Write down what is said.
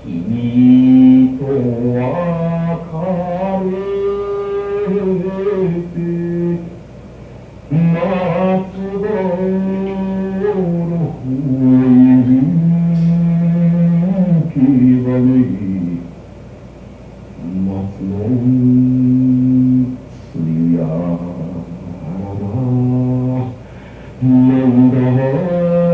君と別れて松原の吹きばね松の艶やらば涙